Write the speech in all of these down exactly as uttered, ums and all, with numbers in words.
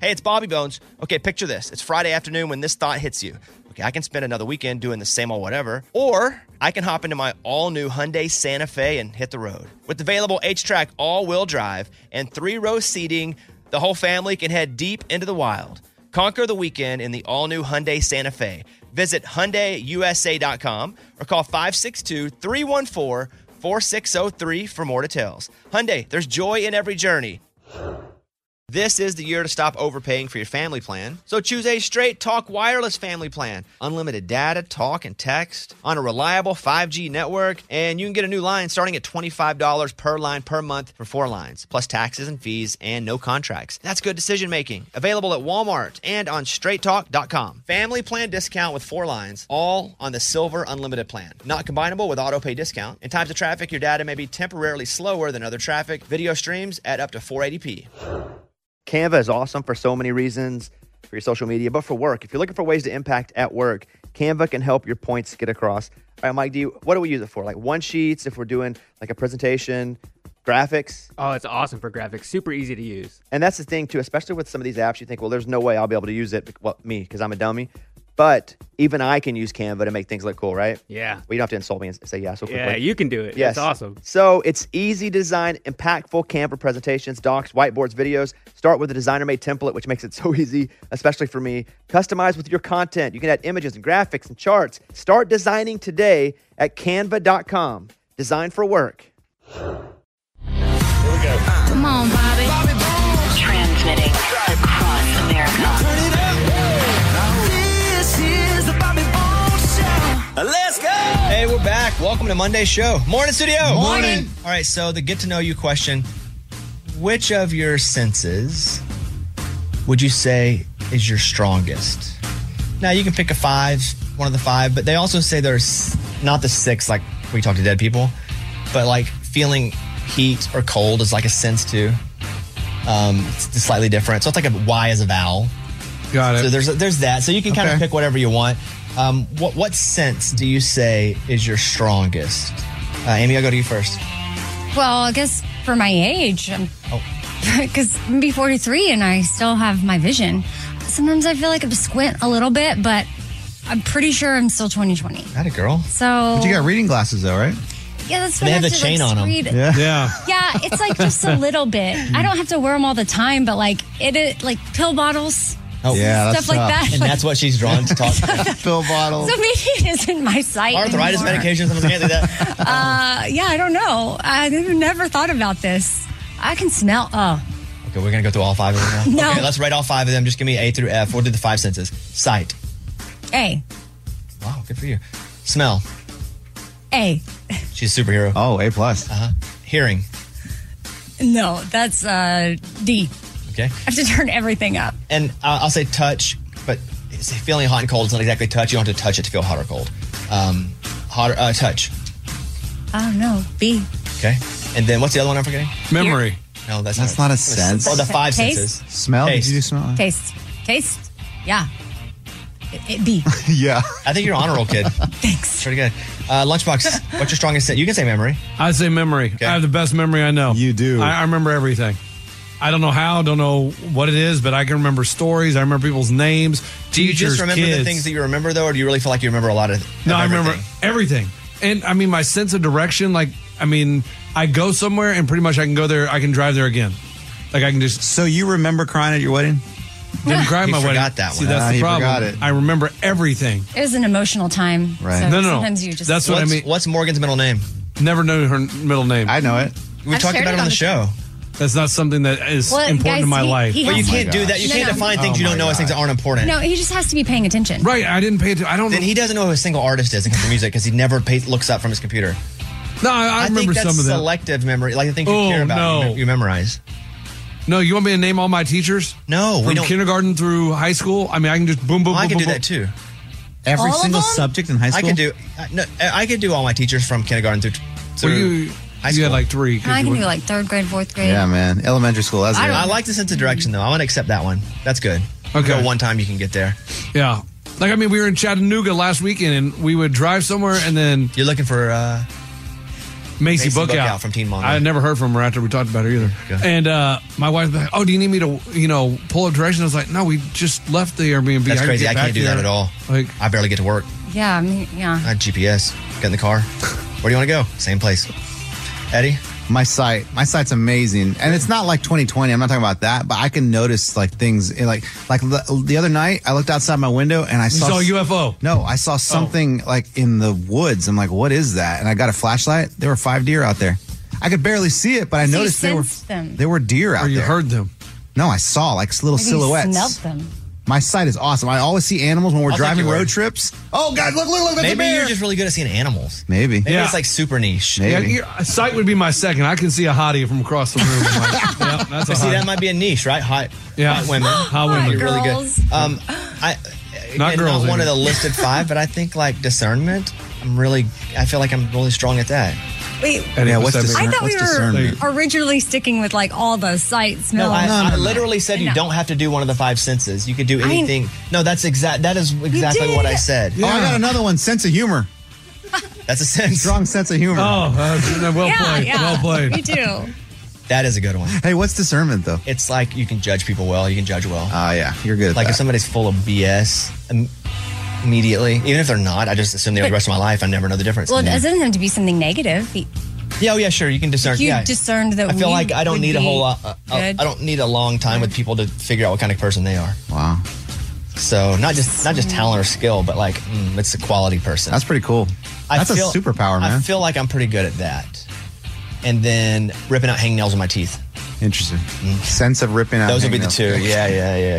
Hey, it's Bobby Bones. Okay, picture this. It's Friday afternoon when this thought hits you. Okay, I can spend another weekend doing the same old whatever, or I can hop into my all-new Hyundai Santa Fe and hit the road. With available H-Track all-wheel drive and three-row seating, the whole family can head deep into the wild. Conquer the weekend in the all-new Hyundai Santa Fe. Visit Hyundai U S A dot com or call five six two, three one four, four six zero three for more details. Hyundai, there's joy in every journey. This is the year to stop overpaying for your family plan. So choose a Straight Talk Wireless family plan. Unlimited data, talk, and text on a reliable five G network. And you can get a new line starting at twenty-five dollars per line per month for four lines, plus taxes and fees and no contracts. That's good decision making. Available at Walmart and on straight talk dot com. Family plan discount with four lines, all on the Silver Unlimited plan. Not combinable with auto pay discount. In times of traffic, your data may be temporarily slower than other traffic. Video streams at up to four eighty p. Canva is awesome for so many reasons, for your social media, but for work. If you're looking for ways to impact at work, Canva can help your points get across. All right, Mike, do you, what do we use it for? Like one sheets, if we're doing like a presentation, graphics? Oh, it's awesome for graphics. Super easy to use. And that's the thing, too, especially with some of these apps, you think, well, there's no way I'll be able to use it. Well, me, because I'm a dummy. But even I can use Canva to make things look cool, right? Yeah. Well, you don't have to insult me and say yeah so quickly. Yeah, you can do it. Yes. It's awesome. So it's easy to design impactful Canva presentations, docs, whiteboards, videos. Start with a designer-made template, which makes it so easy, especially for me. Customize with your content. You can add images and graphics and charts. Start designing today at canva dot com. Design for work. Here we go. Come on, Bobby. Bobby Bones. Transmitting across America. Turn it up. This is the Bobby Bones Show. Let's go. Hey, we're back. Welcome to Monday's show. Morning, studio. Morning. All right, so the get to know you question. Which of your senses would you say is your strongest? Now, you can pick a five, one of the five, but they also say there's not the six like we talk to dead people, but like feeling heat or cold is like a sense too. Um, it's slightly different. So it's like a Y as a vowel. Got it. So there's there's that. So you can kind Okay. of pick whatever you want. Um, what what sense do you say is your strongest? Uh, Amy, I'll go to you first. Well, I guess for my age, because I'm gonna be forty-three and I still have my vision. Sometimes I feel like I have to squint a little bit, but I'm pretty sure I'm still twenty twenty. That a girl. So But you got reading glasses though, right? yeah, that's They what I have the to, chain like, on 'em. read. Yeah. Yeah. Yeah, it's like just a little bit. I don't have to wear them all the time, but like it, it like pill bottles. Oh, Yeah, that's Stuff like tough. that. And that's what she's drawn to talk about. Pill bottle. So maybe it isn't my sight. Arthritis anymore. medications. I can't do that. Uh, yeah, I don't know. I never thought about this. I can smell. Oh, Okay, we're gonna go through all five of them now. No. Okay, let's write all five of them. Just give me A through F. We'll do the five senses. Sight. A, Wow, good for you. Smell. A. She's a superhero. Oh, A plus. Uh-huh. Hearing. No, that's uh, D. Okay. I have to turn everything up. And uh, I'll say touch, but it's feeling hot and cold. It's not exactly touch. You don't have to touch it to feel hot or cold. Um, hot uh, touch. I don't know. B. Okay. And then what's the other one I'm forgetting? Memory. No, that's, That's not a sense. Oh, the five Taste? senses. Smell? Taste. Did you do smell? Taste. Taste. Yeah. It, it, B. Yeah. I think you're an honor roll kid. Thanks. Pretty good. Uh, Lunchbox, what's your strongest sense? You can say memory. I say memory. I have the best memory I know. You do. I, I remember everything. I don't know how, don't know what it is, but I can remember stories. I remember people's names, Do you teachers, just remember kids. the things that you remember, though, or do you really feel like you remember a lot of No, of I remember everything? everything. And I mean, my sense of direction, like, I mean, I go somewhere and pretty much I can go there, I can drive there again. Like, I can just. So you remember crying at your wedding? Didn't cry at You my wedding. forgot that See, one. that's Ah, the you problem. forgot it. I remember everything. It was an emotional time. Right. So No, no, no. sometimes you just. That's what I What's, mean. what's Morgan's middle name? Never know her middle name. I know it. We I've talked shared about it on the show. That's not something that is Well, important guys, in my he- life. he But you has- can't do that. You No, can't no. define things Oh you don't my know as things that God. aren't important. No, he just has to be paying attention. Right, I didn't pay attention. I don't Then know. he doesn't know who a single artist is in country music because he never pay, looks up from his computer. No, I, I, I remember think that's some of them. selective memory, like the things you Oh, care about, no. you, me- you memorize. No, you want me to name all my teachers? No, we From don't. kindergarten through high school? I mean, I can just boom, boom, Well, I boom, can do boom, that too. Every All of single them? subject in high I school? could do. I, no, I could do all my teachers from kindergarten through. through Well, you, high you school. had like three. 'cause I you can went- do like third grade, fourth grade. Yeah, man. Elementary school. That's I it. don't- I like the sense of direction though. I want to accept that one. That's good. Okay. Go one time you can get there. Yeah. Like, I mean, we were in Chattanooga last weekend and we would drive somewhere and then, You're looking for. uh Macy, Macy Bookout. Bookout from Teen Mom. I had never heard from her after we talked about her either. Okay. And uh, my wife was like, oh, do you need me to, you know, pull up directions? I was like, no, we just left the Airbnb. That's gotta crazy. get I back can't do there. that at all. Like, I barely get to work. Yeah, I mean, yeah. I had G P S. Get in the car. Where do you want to go? Same place. Eddie? My sight, my sight's amazing, and it's not like twenty twenty. I'm not talking about that, but I can notice like things, in, like like the, the other night. I looked outside my window and I you saw saw a U F O. No, I saw something like in the woods. I'm like, what is that? And I got a flashlight. There were five deer out there. I could barely see it, but I So you noticed there were sensed them. there were deer out Or you there. heard them. No, I saw like little Maybe silhouettes. You smelled them. My sight is awesome. I always see animals when we're I'll take driving your road word. trips. Oh God, look, look, look! That's a Maybe bear. you're just really good at seeing animals. Maybe. Maybe Yeah. it's like super niche. Maybe. Yeah, you- sight would be my second. I can see a hottie from across the room. I'm like, yeah, that's a But see, hottie. that might be a niche, right? Hot, Yeah. hot women. Hot women. You're really Girls. good. Um, I, Not again, girls, not one Amy. of the listed five, but I think like discernment. I'm really. I feel like I'm really strong at that. Wait, Eddie, Yeah, what's that this- mean? I thought we What's were discernment? originally sticking with like all the sight, smell. No, I, no, I no, no. literally said you No. don't have to do one of the five senses. You could do I- anything. no, that's exact. That is exactly what I did. said. Oh, I got another one. Sense of humor. That's a sense. Strong sense of humor. Oh, uh, well yeah, played. yeah. Well played. Me too. That is a good one. Hey, what's discernment though? It's like you can judge people well. You can judge well. Ah, yeah, you're good at like that. if somebody's full of B S um, immediately, even if they're not, I just assume they are the rest of my life. I never know the difference. Well, it doesn't have to be something negative. yeah, oh yeah, sure. You can discern. You yeah. discerned that I feel we like I don't would need a be whole lot. Uh, uh, good. I don't need a long time with people to figure out what kind of person they are. Wow, So not just not just talent or skill, but like mm, it's a quality person. that's pretty cool. I That's feel- a superpower, man. I feel like I'm pretty good at that. And then ripping out hangnails with my teeth. Interesting. Sense of ripping out. Those would be the hangnails. two. Yeah, yeah, yeah,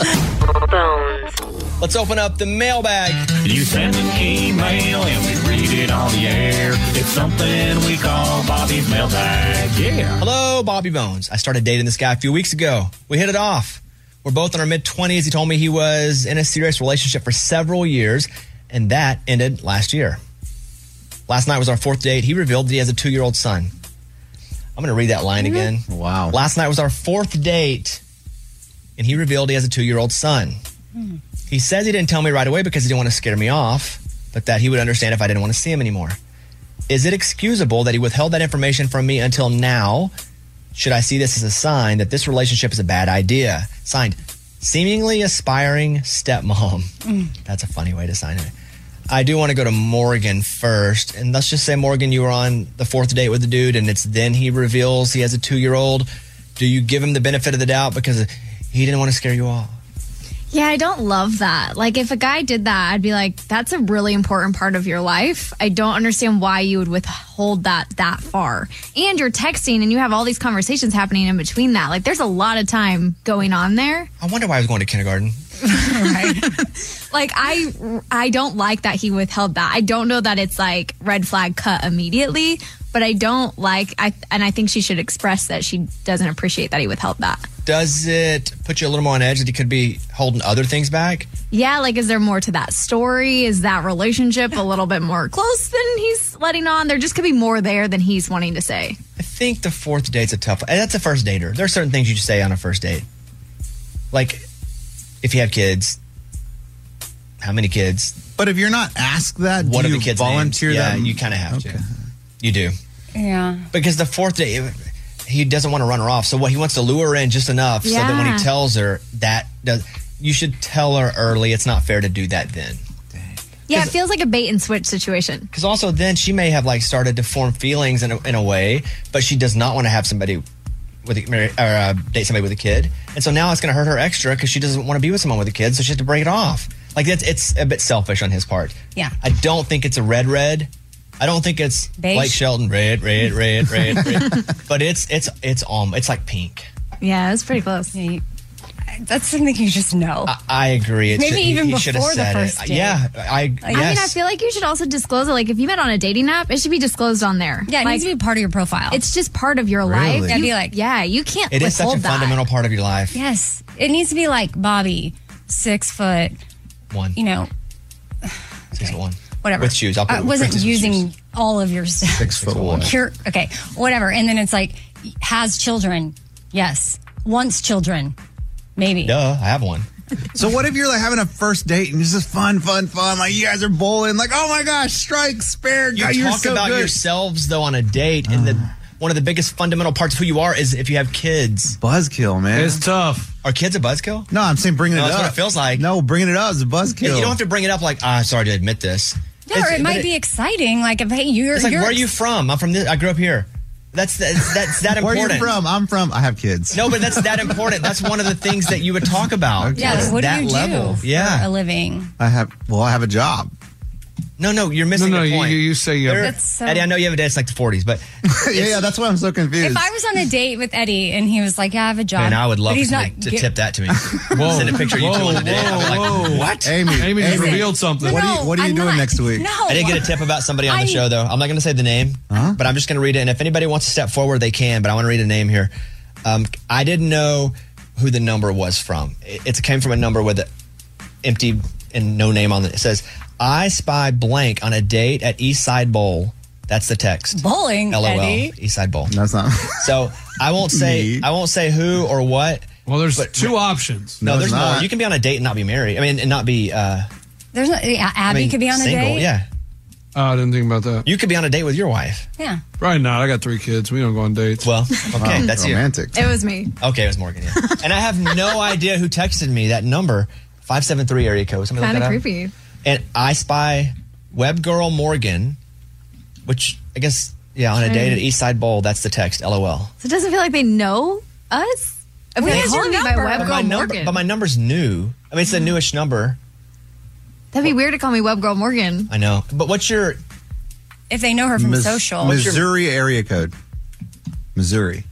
yeah. Let's open up the mailbag. You send an email and we read it on the air. It's something we call Bobby's mailbag. Yeah. Hello, Bobby Bones. I started dating this guy a few weeks ago. We hit it off. We're both in our mid-twenties. He told me he was in a serious relationship for several years, and that ended last year. Last night was our fourth date. He revealed that he has a two-year-old son. I'm going to read that line again. Wow. Last night was our fourth date, and he revealed he has a two-year-old son. He says he didn't tell me right away because he didn't want to scare me off, but that he would understand if I didn't want to see him anymore. Is it excusable that he withheld that information from me until now? Should I see this as a sign that this relationship is a bad idea? Signed, seemingly aspiring stepmom. That's a funny way to sign it. I do want to go to Morgan first. And let's just say, Morgan, you were on the fourth date with the dude, and it's then he reveals he has a two-year-old. Do you give him the benefit of the doubt because he didn't want to scare you off? Yeah, I don't love that. Like, if a guy did that, I'd be like, that's a really important part of your life. I don't understand why you would withhold that that far. And you're texting and you have all these conversations happening in between that. Like, there's a lot of time going on there. I wonder why I was going to kindergarten. Like, I I don't like that he withheld that. I don't know that it's like red flag cut immediately, but I don't like, I and I think she should express that she doesn't appreciate that he withheld that. Does it put you a little more on edge that he could be holding other things back? Yeah, like, is there more to that story? Is that relationship a little bit more close than he's letting on? There just could be more there than he's wanting to say. I think the fourth date's a tough one. And that's a first dater. There are certain things you just say on a first date. Like, if you have kids, how many kids? But if you're not asked that, What do are you the kids' volunteer names? that? Yeah, you kind of have Okay. to. You do. Yeah. Because the fourth date, he doesn't want to run her off. So what he wants to lure her in just enough so that when Yeah. he tells her that, does, you should tell her early. It's not fair to do that then. Yeah, it feels like a bait and switch situation. Because also then she may have like started to form feelings in a, in a way, but she does not want to have somebody with a, marry- or uh, date somebody with a kid, and so now it's going to hurt her extra because she doesn't want to be with someone with a kid, so she has to break it off. Like that's it's a bit selfish on his part. Yeah. I don't think it's a red red. I don't think it's Beige? Blake Shelton red red red red red, but it's it's it's um it's like pink. Yeah, it's pretty close. Yeah, you- That's something you just know. I, I agree. It's Maybe he- even he should have before the said first it. date. Yeah, I. I mean, yes. I mean, I feel like you should also disclose it. Like, if you met on a dating app, it should be disclosed on there. yeah, it like, needs to be part of your profile. It's just part of your Really? life. Yeah, You- be like- yeah, you can't. it is such a withhold that. fundamental part of your life. yes. It needs to be like Bobby, six foot, One, you know, six foot one, whatever. with shoes. I'll put I wasn't princess with using shoes. all of your stuff. Six foot one. You're, okay, whatever. And then it's like, has children. Yes. Wants children. Maybe. Duh, I have one. So what if you're like having a first date and it's just fun, fun, fun? Like you guys are bowling, like oh my gosh, strike, spare. You God, you're talk so about good. yourselves though on a date, and the one of the biggest fundamental parts of who you are is if you have kids. Buzzkill, man. It's tough. Are kids a buzzkill? No, I'm saying bringing No, it that's up. what it feels like. No, bringing it up is a buzzkill. You don't have to bring it up like, ah, sorry to admit this. No, or it might be exciting. Like if hey, you're. It's like, you're where are you from? I'm from this. I grew up here. That's that's, that's that Where important. are you from? I'm from. I have kids. No, but that's that important. That's one of the things that you would talk about. Okay. Yeah. It's Like, what that do you level. do for Yeah. a living? I have. Well, I have a job. No, no, you're missing No, no, the you, point. you say you There- have, That's so- Eddie, I know you have a date. It's like the forties, but yeah, yeah, that's why I'm so confused. If I was on a date with Eddie and he was like, "Yeah, I have a job," man, I would love but he's somebody not to gi- tip that to me. Whoa. Send a picture of you two Whoa, on the date. I'd be like, whoa, what? Amy, Amy just Amy, revealed something. What are you- No, what are you I'm doing not. next week? No, I did get a tip about somebody on the I- show, though. I'm not going to say the name, Huh? but I'm just going to read it. And if anybody wants to step forward, they can. But I want to read a name here. Um, I didn't know who the number was from. It, it came from a number with an empty and no name on it. It says, I spy blank on a date at Eastside Bowl. That's the text. bowling, LOL. Eddie. Eastside Bowl. That's not. So I won't say Me. I won't say who or what. Well, there's But- two options. No, No, there's it's more. not. You can be on a date and not be married. I mean, and not be. Uh, There's no. Yeah, I Abby mean, could be on a single. date. Yeah, Oh, I didn't think about that. you could be on a date with your wife. Yeah. Probably not. I got three kids. We don't go on dates. Well, okay, Wow, that's you. romantic. It was me. Okay, it was Morgan. Yeah. And I have no idea who texted me that number. five seven three area code. Somebody Kind look of that up. creepy. And I spy web girl Morgan, which I guess yeah, on a date at Eastside Bowl. That's the text. LOL. So it doesn't feel like they know us. If What they is your call me by number? web But girl my number, Morgan. but my number's new. I mean, it's a newish number. That'd be weird to call me web girl Morgan. I know. But what's your? If they know her from Mis- social. Missouri area code. Missouri.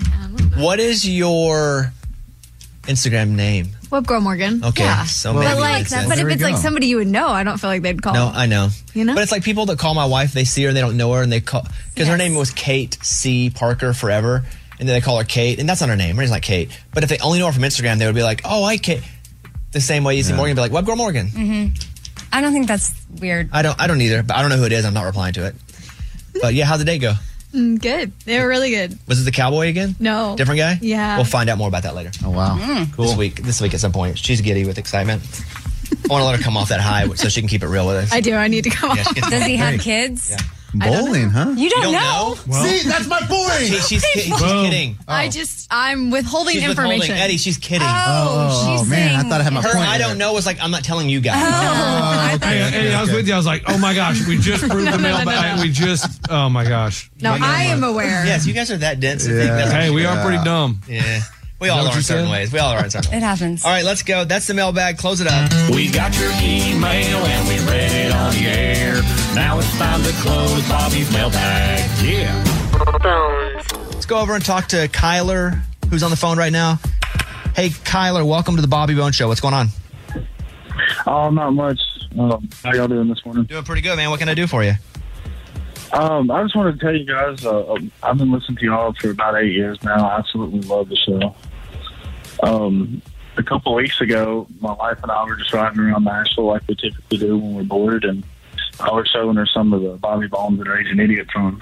What is your Instagram name? Web girl Morgan. Okay, Yeah. so Well, maybe But like, it's but it. There if we it's like go. somebody you would know, I don't feel like they'd call. No, I know. You know? But it's like people that call my wife, they see her and they don't know her, and they call because her Yes. name was Kate C. Parker forever, and then they call her Kate, and that's not her name. Her name's not Kate. But if they only know her from Instagram, they would be like, "Oh, I Kate." The same way you see Morgan, be like, "Web girl Morgan." Mm-hmm. I don't think that's weird. I don't, I don't either, but I don't know who it is. I'm not replying to it. But yeah, how'd the day go? Mm, good. They were really good. Was it the cowboy again? No. Different guy? Yeah. We'll find out more about that later. Oh wow. Cool. This week, this week at some point, she's giddy with excitement. I want to let her come off that high so she can keep it real with us. I do. I need to come Yeah, off. she gets Does he have Great. kids? Yeah. Bowling, huh? You don't, You don't know. know? See, that's my point. She, she's, ki- she's Boom. kidding. I just, I'm withholding She's information. withholding. Eddie, she's kidding. Oh, Oh, she's man, I saying thought I had my Her, point I there. don't know, was like, I'm not telling you guys. I thought- Hey, hey, I was with you. I was like, oh my gosh, we just proved the no, no, mailbag. no. We just, oh my gosh. No, I am aware. Yes, you guys are that dense. and think Yeah. that's- Hey, we are Yeah. pretty dumb. Yeah. We Is all that what are in you certain said? ways. We all are in certain ways. It happens. All right, let's go. That's the mailbag. Close it up. We got your email and we read it on the air. Now it's time to close Bobby's mailbag. Yeah. Let's go over and talk to Kyler, who's on the phone right now. Hey, Kyler, welcome to the Bobby Bone Show. What's going on? Oh, not much. Um, how y'all doing this morning? Doing pretty good, man. What can I do for you? Um, I just wanted to tell you guys, uh, um, I've been listening to y'all for about eight years now. I absolutely love the show. Um, a couple of weeks ago, my wife and I were just riding around Nashville like we typically do when we're bored, and I was showing her some of the Bobby Bones and Raging Idiot songs.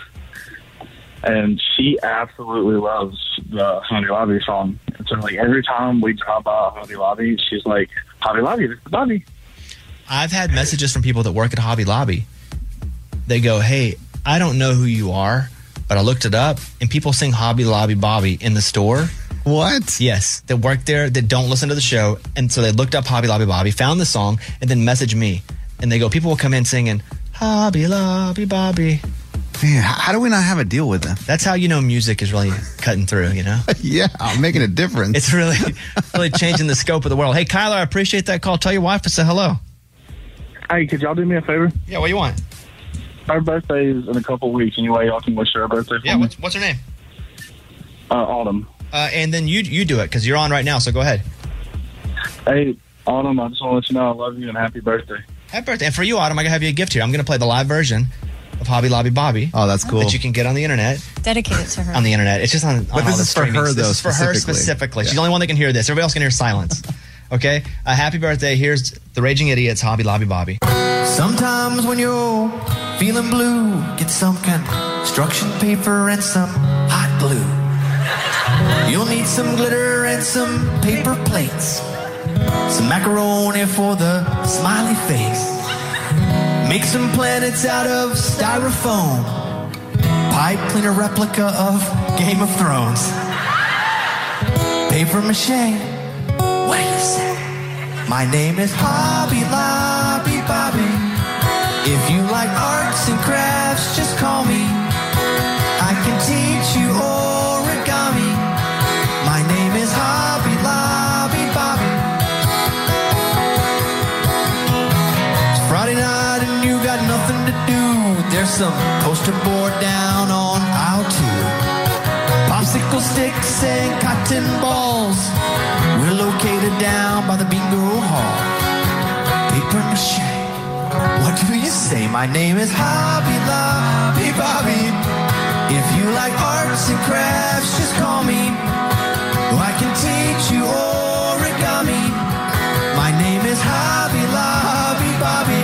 And she absolutely loves the Hobby Lobby song. And so, like, every time we drive by Hobby Lobby, she's like, Hobby Lobby, this is Bobby. I've had messages from people that work at Hobby Lobby. They go, hey, I don't know who you are, but I looked it up, and people sing Hobby Lobby Bobby in the store. What? Yes, that work there that don't listen to the show. And so they looked up Hobby Lobby Bobby, found the song, and then messaged me. And they go, people will come in singing, Hobby Lobby Bobby. Man, how, how do we not have a deal with them? That's how you know music is really cutting through, you know? Yeah, I'm making a difference. It's really, really changing the scope of the world. Hey, Kyler, I appreciate that call. Tell your wife to say hello. Hey, could y'all do me a favor? Yeah, what do you want? Her birthday is in a couple of weeks. Anyway, y'all can wish her a birthday for Yeah, me. what's, what's her name? Uh, Autumn. Uh, and then you you do it because you're on right now, so go ahead. Hey, Autumn, I just want to let you know I love you and happy birthday. Happy birthday. And for you, Autumn, I have you a gift here. I'm going to play the live version of Hobby Lobby Bobby. Oh, that's cool. That you can get on the internet. Dedicate it to her. On the internet. It's just on, on But all this the is for streamings. her, though, This is for her specifically. specifically. She's Yeah. the only one that can hear this. Everybody else can hear silence. Okay? Uh, happy birthday. Here's the Raging Idiots, Hobby Lobby Bobby. Sometimes when you're feeling blue, get some construction paper and some hot glue. You'll need some glitter and and some paper plates. Some macaroni for the smiley face. Make some planets out of styrofoam. Pipe cleaner replica of Game of Thrones. Paper mache. What do you say? My name is Hobby Lobby Bobby. If you like arts and crafts, just call me. I can teach you origami. My name is Hobby Lobby Bobby. It's Friday night and you got nothing to do. There's some poster board down on aisle two. Popsicle sticks and cotton balls. We're located down by the bingo hall. Paper mache. What do you say? My name is Hobby Lobby Bobby. If you like arts and crafts, just call me. I can teach you origami. My name is Hobby Lobby Bobby.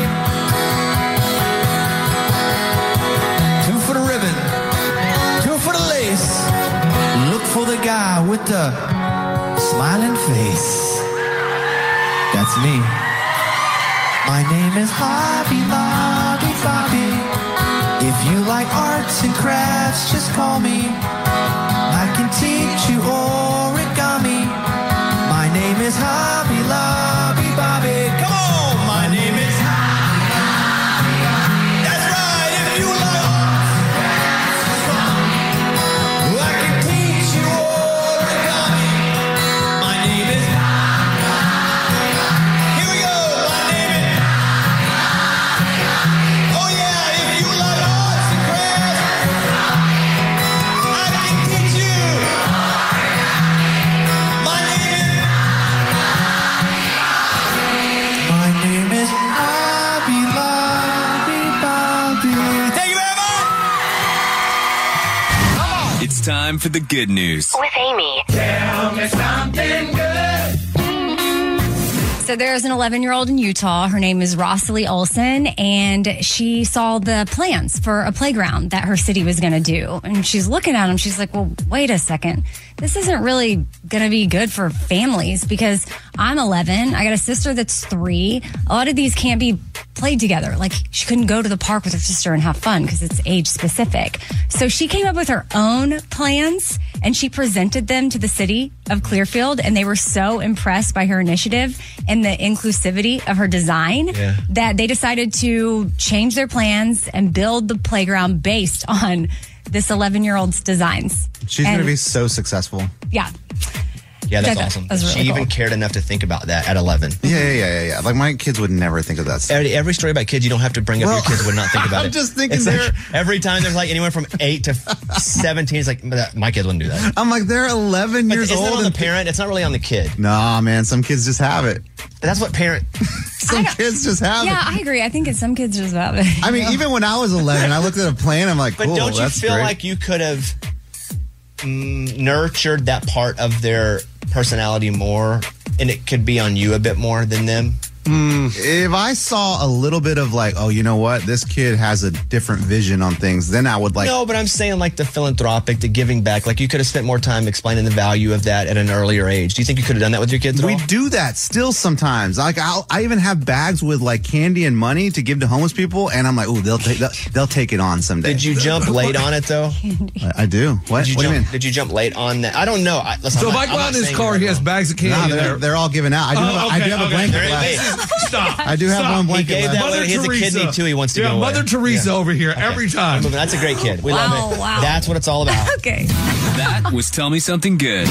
Two for the ribbon, two for the lace. Look for the guy with the smiling face. That's me. My name is Hobby Lobby Bobby. If you like arts and crafts, just call me. I can teach you origami. My name is Hobby Lobby Bobby. Come on! My name is Hobby Lobby Bobby. That's right! If you like arts and crafts, just call me. I can teach you origami. My name is Hobby Lobby Bobby. Here we go! My name is Hobby Lobby Bobby. Oh yeah! If you like arts and crafts, I can teach you. My name is My name is Hobby Lobby Bobby. Thank you very much. It's time for the good news. With Amy. Tell me something good. So there's an eleven-year-old in Utah. Her name is Rosalie Olson, and she saw the plans for a playground that her city was going to do. And she's looking at them. She's like, well, wait a second. This isn't really going to be good for families because I'm eleven. I got a sister that's three. A lot of these can't be played together. Like, she couldn't go to the park with her sister and have fun because it's age specific. So she came up with her own plans, and she presented them to the city of Clearfield, and they were so impressed by her initiative and the inclusivity of her design Yeah. that they decided to change their plans and build the playground based on this eleven-year-old's designs. She's And- going to be so successful. Yeah. Yeah, that's That- awesome. that's really she even cool. cared enough to think about that at eleven. Yeah, yeah, yeah, yeah, yeah. Like my kids would never think of that stuff. Every, every story about kids, you don't have to bring up Well, your kids would not think about I'm it. just thinking It's like they're- every time there's like anyone from eight to seventeen, it's like, my kids wouldn't do that. I'm like, they're eleven But years isn't it old. on the and parent? It's not really on the kid. Nah, man, some kids just have it. That's what parent. Some kids just have Yeah, it. I agree. I think it's some kids just have it. I mean, even when I was eleven, I looked at a plan. I'm like, But cool, don't you that's feel great. like you could have mm, nurtured that part of their personality more, and it could be on you a bit more than them? If I saw a little bit of like, oh, you know what, this kid has a different vision on things, then I would like. No, but I'm saying like the philanthropic, the giving back. Like you could have spent more time explaining the value of that at an earlier age. Do you think you could have done that with your kids at We all? do that still sometimes. Like I'll, I even have bags with like candy and money to give to homeless people, and I'm like, oh, they'll take they'll, they'll take it on someday. Did you jump late on it though? I, I do. What? Did you what do jump, you mean? Did you jump late on that? I don't know. I, listen, So I'm if I not- go I'm out not in his saying car, you're he right has or bags of candy Nah, in they're, there. they're all given out. I do, Oh, have, a- I okay, do have a okay. blanket They're in left. base. Stop. I do have Stop. one He blanket gave left. that Mother away. He has a Teresa. kidney too. He wants to yeah, go away. Mother Teresa Yeah. over here every time. I'm moving. That's a great kid. We Wow, love it. wow. That's what it's all about. Okay. That was Tell Me Something Good.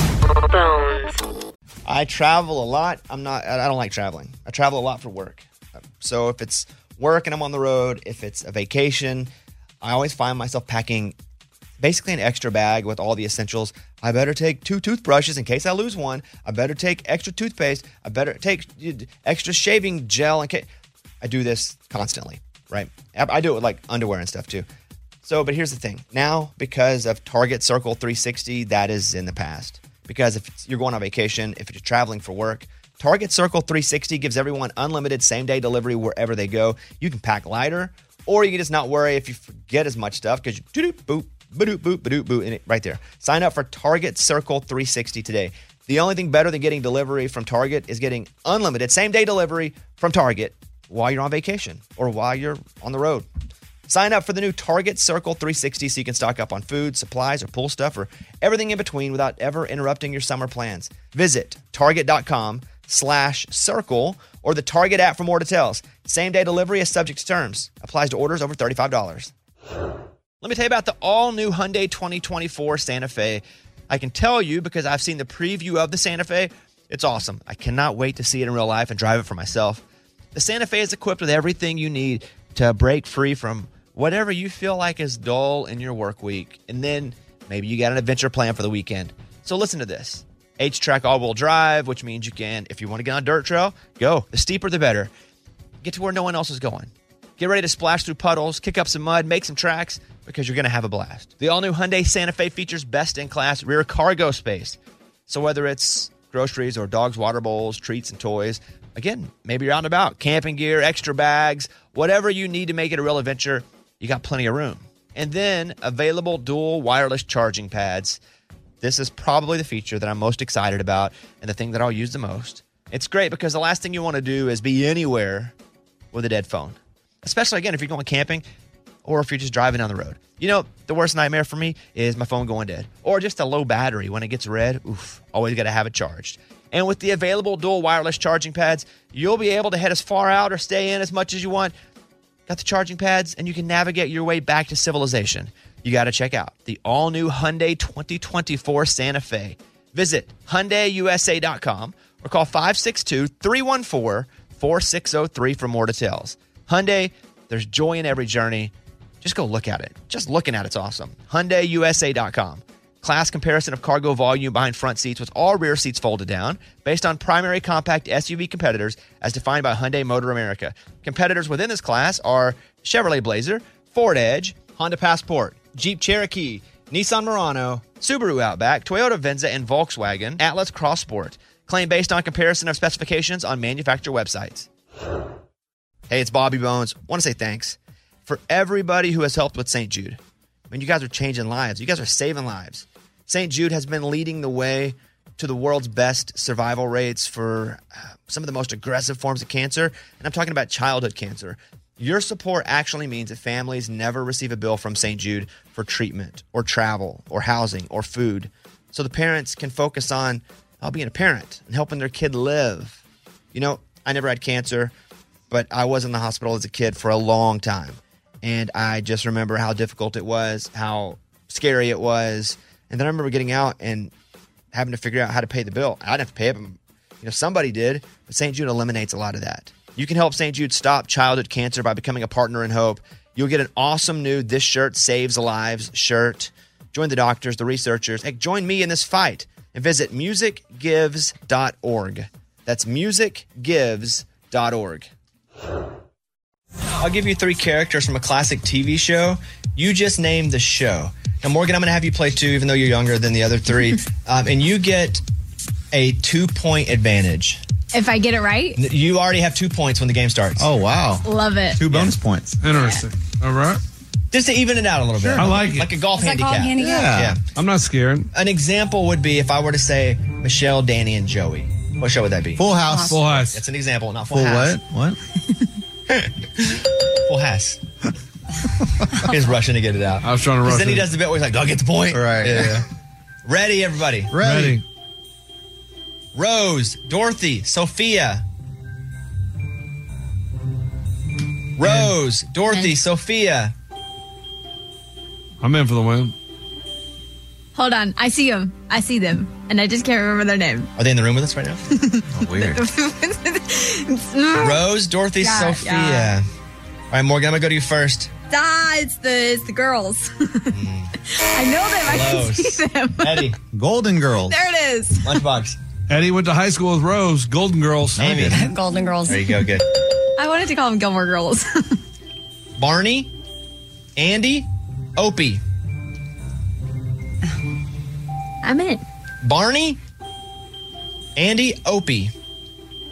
I travel a lot. I'm not. I don't like traveling. I travel a lot for work. So if it's work and I'm on the road, if it's a vacation, I always find myself packing basically an extra bag with all the essentials. I better take two toothbrushes in case I lose one. I better take extra toothpaste. I better take extra shaving gel in case. I do this constantly, right? I do it with like underwear and stuff too. So, but here's the thing. Now, because of Target Circle three sixty, that is in the past. Because if it's, you're going on vacation, if you're traveling for work, Target Circle three sixty gives everyone unlimited same-day delivery wherever they go. You can pack lighter, or you can just not worry if you forget as much stuff because you do boop, ba-doop, boop, ba-doop, boop, and it right there. Sign up for Target Circle three sixty today. The only thing better than getting delivery from Target is getting unlimited same-day delivery from Target while you're on vacation or while you're on the road. Sign up for the new Target Circle three sixty so you can stock up on food, supplies, or pool stuff, or everything in between without ever interrupting your summer plans. Visit target.com slash circle or the Target app for more details. Same-day delivery is subject to terms. Applies to orders over thirty-five dollars. Let me tell you about the all-new Hyundai twenty twenty-four Santa Fe. I can tell you because I've seen the preview of the Santa Fe. It's awesome. I cannot wait to see it in real life and drive it for myself. The Santa Fe is equipped with everything you need to break free from whatever you feel like is dull in your work week. And then maybe you got an adventure plan for the weekend. So listen to this. H-Track all-wheel drive, which means you can, if you want to get on a dirt trail, go. The steeper, the better. Get to where no one else is going. Get ready to splash through puddles, kick up some mud, make some tracks, because you're going to have a blast. The all-new Hyundai Santa Fe features best-in-class rear cargo space. So whether it's groceries or dogs' water bowls, treats, and toys, again, maybe you're out and about, camping gear, extra bags, whatever you need to make it a real adventure, you got plenty of room. And then available dual wireless charging pads. This is probably the feature that I'm most excited about and the thing that I'll use the most. It's great because the last thing you want to do is be anywhere with a dead phone. Especially, again, if you're going camping or if you're just driving down the road. You know, the worst nightmare for me is my phone going dead. Or just a low battery when it gets red. Oof, always got to have it charged. And with the available dual wireless charging pads, you'll be able to head as far out or stay in as much as you want. Got the charging pads, and you can navigate your way back to civilization. You got to check out the all-new Hyundai twenty twenty-four Santa Fe. Visit Hyundai U S A dot com or call five six two, three one four, four six zero three for more details. Hyundai, there's joy in every journey. Just go look at it. Just looking at it's awesome. Hyundai U S A dot com. Class comparison of cargo volume behind front seats with all rear seats folded down based on primary compact S U V competitors as defined by Hyundai Motor America. Competitors within this class are Chevrolet Blazer, Ford Edge, Honda Passport, Jeep Cherokee, Nissan Murano, Subaru Outback, Toyota Venza, and Volkswagen Atlas Cross Sport. Claim based on comparison of specifications on manufacturer websites. Hey, it's Bobby Bones. Want to say thanks for everybody who has helped with Saint Jude. I mean, you guys are changing lives. You guys are saving lives. Saint Jude has been leading the way to the world's best survival rates for uh, some of the most aggressive forms of cancer. And I'm talking about childhood cancer. Your support actually means that families never receive a bill from Saint Jude for treatment or travel or housing or food. So the parents can focus on uh, being a parent and helping their kid live. You know, I never had cancer, but I was in the hospital as a kid for a long time. And I just remember how difficult it was, how scary it was. And then I remember getting out and having to figure out how to pay the bill. I didn't have to pay it, but you know, somebody did. But Saint Jude eliminates a lot of that. You can help Saint Jude stop childhood cancer by becoming a partner in hope. You'll get an awesome new This Shirt Saves Lives shirt. Join the doctors, the researchers. Heck, join me in this fight and visit music gives dot org. That's music gives dot org. I'll give you three characters from a classic T V show. You just name the show. Now, Morgan, I'm going to have you play two, even though you're younger than the other three. um, and you get a two-point advantage. If I get it right? You already have two points when the game starts. Oh, wow. Love it. Two bonus yeah. points. Interesting. Yeah. All right. Just to even it out a little bit. Sure. I like it. Like a golf Is that handicap. golf handicap? Yeah. yeah. I'm not scared. An example would be if I were to say Michelle, Danny, and Joey. What show would that be? Full House. Full House. That's an example, not Full, Full House. what? What? Full House. He's rushing to get it out. I was trying to rush then he it. does the bit where he's like, do I get the point? Right. Yeah. yeah. Ready, everybody. Ready. Ready. Rose, Dorothy, Sophia. Rose, Dorothy, And- Sophia. I'm in for the win. Hold on. I see them. I see them. And I just can't remember their name. Are they in the room with us right now? Oh, weird. Rose, Dorothy, Yeah, Sophia. yeah. All right, Morgan, I'm going to go to you first. Ah, it's the, it's the girls. I know them. I can Close. see them. Eddie, Golden Girls. There it is. Lunchbox. Eddie went to high school with Rose, Golden Girls. Amy. Golden Girls. There you go, good. I wanted to call them Gilmore Girls. Barney, Andy, Opie. I'm in. Barney, Andy, Opie.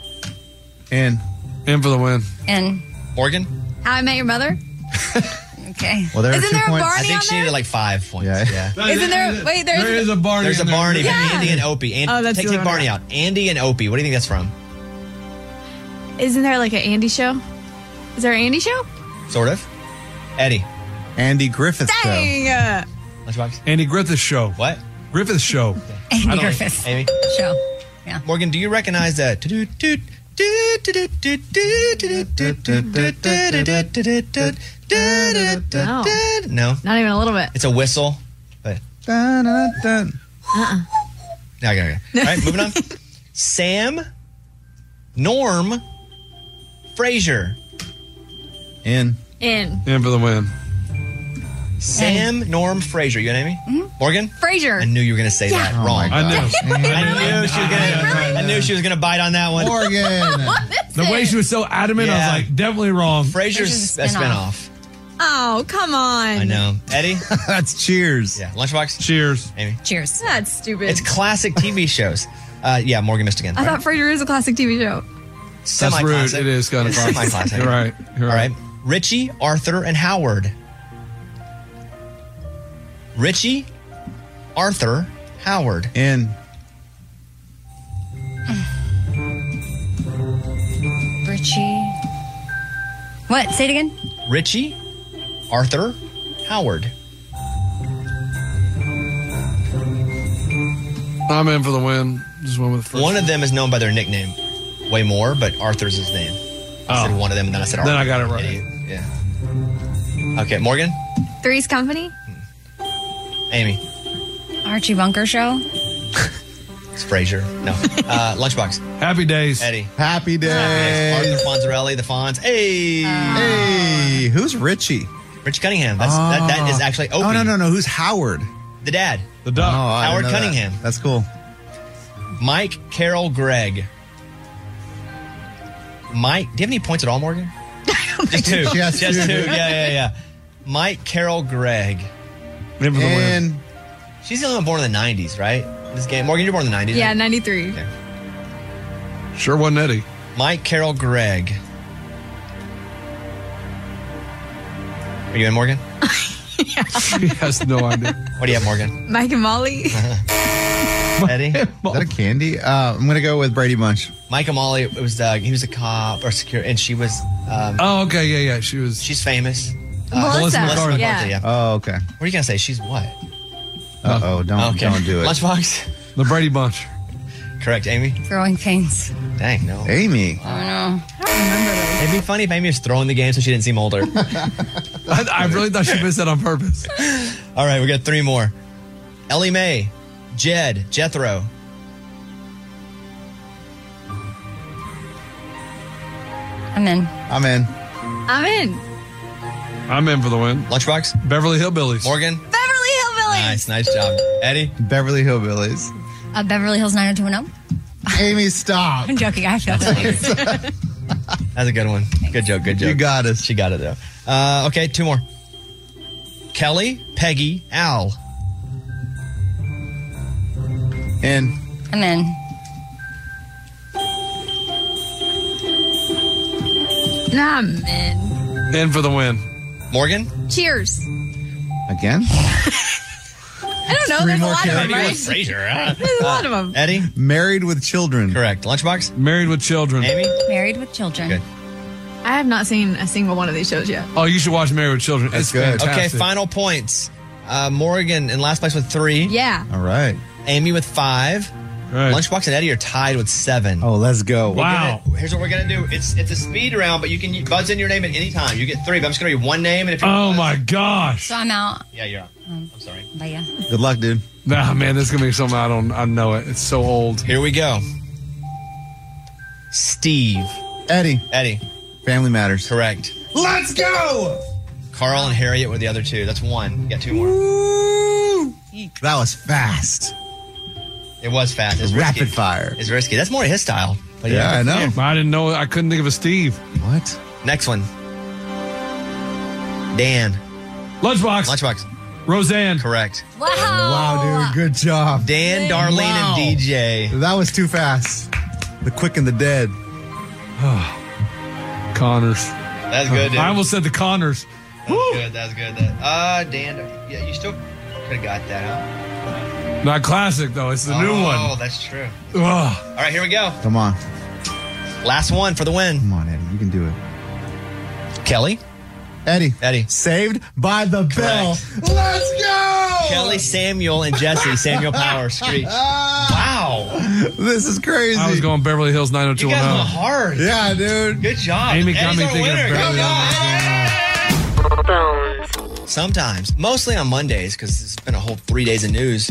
And In for the win. And Morgan? How I Met Your Mother? Okay. Well, there are Isn't two there a points. Barney I think on she there? needed like five points. Yeah. Yeah. Isn't there? Wait, there's There is a Barney. There's a in there. Barney. Yeah. Andy and Opie. And Oh, that's take, the take one. Barney out. Andy and Opie. What do you think that's from? Isn't there like an Andy show? Is there an Andy show? Sort of. Eddie. Andy Griffith Show. Dang. Lunchbox. Andy Griffith Show. What? Griffith Show. Andy Griffith Amy. show. Yeah. Morgan, do you recognize that? No. No. Not even a little bit. It's a whistle. But Dun, dun, dun. Uh-uh. no, okay, okay. All right, moving on. Sam, Norm, Frazier. In. In. In for the win. Sam, Norm, Frazier. You and Amy? Morgan? Frasier. I knew you were going to say that Oh wrong. my I know. I knew she was gonna. I knew she was gonna bite on that one. Morgan. What is The way it? she was so adamant, I Yeah. was like, definitely wrong. Frazier's Frazier's a a spinoff. Oh, come on. I know. Eddie? That's Cheers. Yeah. Lunchbox? Cheers. Amy? Cheers. That's stupid. It's classic T V shows. Uh, yeah, Morgan missed again. I thought Frasier is a classic T V show. That's rude. Semi-classic. It is kind of It's semi-classic. You're right. You're All right. right. Richie, Arthur, and Howard. Richie, Arthur, Howard. In. Richie. What? Say it again. Richie, Arthur, Howard. I'm in for the win. Just went with the first. One of them is known by their nickname way more, but Arthur's his name. I said one of them, and then I said Arthur. Then I got it right. Idiot. Yeah. Okay, Morgan? Three's Company. Amy? Archie Bunker show. It's Frazier. No. Uh, Lunchbox. Happy days. Eddie. Happy Day. Arthur Fonzarelli, the Fonz. Hey! Hey, who's Richie? Rich Cunningham. That's, that, that is actually Opie. Oh, no, no, no. Who's Howard? The dad. The duck. Oh, I didn't Howard know that. Cunningham. That's cool. Mike, Carol, Greg. Mike, do you have any points at all, Morgan? Just two. She has Just two. two. Yeah, yeah, yeah. Mike, Carol, Greg. In for the win. And She's the only one born in the nineties, right? This game. Morgan, you're born in the nineties. Yeah, right? ninety-three. Sure wasn't Eddie. Mike, Carol, Greg. Are you in, Morgan? She has no idea. What do you have, Morgan? Mike and Molly. Eddie? is that a candy? Uh, I'm going to go with Brady Bunch. Mike Amali, it was uh, he was a cop or security, and she was um, Oh, okay. Yeah, yeah. She was. she's famous. Melissa. McCarthy. Yeah. yeah. Oh, okay. What are you gonna say? She's what? Uh-oh. Don't, Okay. don't do it. Lunchbox. The Brady Bunch. Correct, Amy. Growing pains. Dang, no. Amy. I don't know. It'd be funny if Amy was throwing the game so she didn't seem older. I, I really thought she missed that on purpose. All right, we got three more. Ellie Mae, Jed, Jethro. I'm in. I'm in. I'm in. I'm in for the win. Lunchbox. Beverly Hillbillies. Morgan. Beverly Hillbillies. Nice, nice job. Eddie. Beverly Hillbillies. Uh, Beverly Hills nine oh two one oh. Amy, stop. I'm joking. I feel it. That's a good one. Good joke, good joke. You got us. She got it, though. Uh, okay, two more. Kelly, Peggy, Al. In. I'm in. Nah, I'm in. In for the win. Morgan. Cheers. Again? I don't know. Three There's a more lot of them, Maybe right? with Frazier. Huh? There's a lot of them. Eddie. Married with Children. Correct. Lunchbox. Married with Children. Amy. Married with children. Good. I have not seen a single one of these shows yet. Oh, you should watch Married with Children. That's it's good. fantastic. Okay, final points. Uh, Morgan in last place with three. Yeah. All right. Amy with five. Right. Lunchbox and Eddie are tied with seven. Oh, let's go. Wow. Gonna- here's what we're gonna do. It's it's a speed round, but you can buzz in your name at any time. You get three, but I'm just gonna read one name, and if you Oh buzz- my gosh. So I'm out. yeah, you're out. I'm sorry. But yeah. Good luck, dude. Nah, man, this is gonna be something I don't. I know it. It's so old. Here we go. Steve, Eddie. Eddie, Family Matters. correct. Let's go. Carl and Harriet were the other two. That's one. You got two more. Woo. That was fast. It was fast. It's Rapid risky. fire. It's risky. That's more his style. But Yeah, I know. I didn't know. I couldn't think of a Steve. What? Next one. Dan, Lunchbox. Lunchbox, Roseanne. correct. Wow. Wow, dude. Good job. Dan, Darlene, Wow. and D J. That was too fast. The quick and the dead. Connors. That's good, dude. I almost said the Connors. was good. That was good. That, uh, Dan, yeah, you still could have got that, huh? Not classic, though. It's the oh, new one. Oh, that's true. Ugh. All right, here we go. Come on. Last one for the win. Come on, Eddie. You can do it. Kelly? Eddie. Eddie. Saved by the bell. Let's go! Kelly, Samuel, and Jesse. Samuel Power, Screech. Wow. This is crazy. I was going Beverly Hills nine oh two You one guys went oh. hard. Yeah, dude. Good job. Amy got Eddie's me our thinking of winner. Beverly Good Hills job. nine oh two one oh. Sometimes, mostly on Mondays, because it's been a whole three days of news,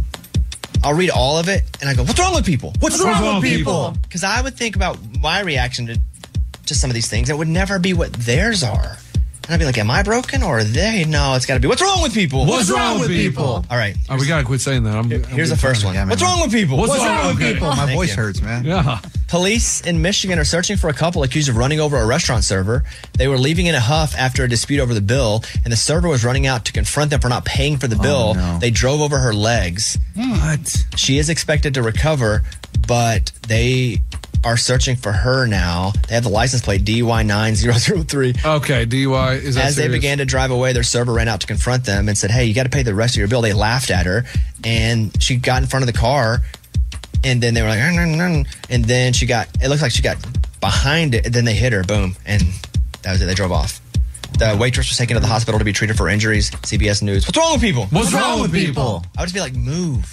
I'll read all of it and I go, what's wrong with people? What's, What's wrong, wrong with with people? Because I would think about my reaction to, to some of these things. It would never be what theirs are. And I'd be like, am I broken or are they? No, it's got to be, what's wrong with people? What's wrong with people? All right. Oh, we got to quit saying that. I'm, I'm Here's the first one. Yeah, man. What's wrong with people? What's wrong with people? My Thank voice you. hurts, man. Yeah. Police in Michigan are searching for a couple accused of running over a restaurant server. They were leaving in a huff after a dispute over the bill, and the server was running out to confront them for not paying for the bill. no. They drove over her legs. What? She is expected to recover, but they are searching for her now. They have the license plate D Y nine zero zero three. Okay, D U I. Is that As serious? they began to drive away, their server ran out to confront them and said, hey, you got to pay the rest of your bill. They laughed at her, and she got in front of the car, and then they were like, "Arr, arr, arr," and then she got, it looks like she got behind it, and then they hit her, boom, and that was it. They drove off. The waitress was taken to the hospital to be treated for injuries. C B S News. What's wrong with people? What's, wrong with people? I would just be like, move,